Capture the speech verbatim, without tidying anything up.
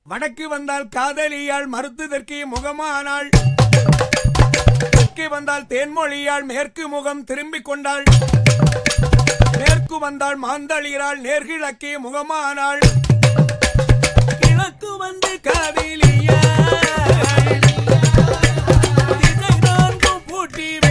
வடக்கு வந்தால் காதலியாள் மறுத்ததற்கு முகமானாள். தெற்கு வந்தால் தேன்மொழியாள் மேற்கு முகம் திரும்பிக் கொண்டாள். மேற்கு வந்தால் மாந்தளிராள் நேர்கிழக்கே முகமானாள். கிழக்கு வந்து காதலியாள் திசை நான்கும் பூட்டி